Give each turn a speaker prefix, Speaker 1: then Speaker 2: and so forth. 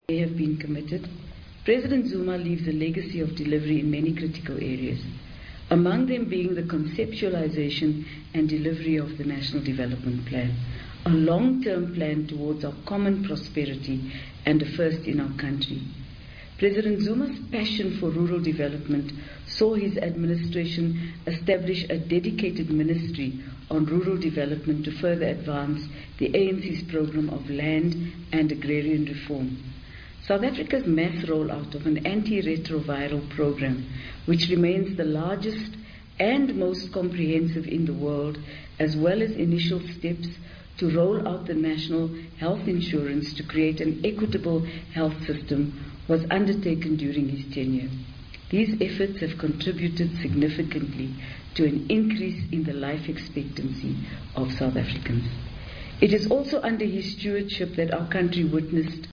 Speaker 1: have been committed, President Zuma leaves a legacy of delivery in many critical areas, among them being the conceptualization and delivery of the National Development Plan, a long-term plan towards our common prosperity and a first in our country. President Zuma's passion for rural development saw his administration establish a dedicated ministry on rural development to further advance the ANC's program of land and agrarian reform. South Africa's mass rollout of an antiretroviral program, which remains the largest and most comprehensive in the world, as well as initial steps to roll out the national health insurance to create an equitable health system, was undertaken during his tenure. These efforts have contributed significantly to an increase in the life expectancy of South Africans. It is also under his stewardship that our country witnessed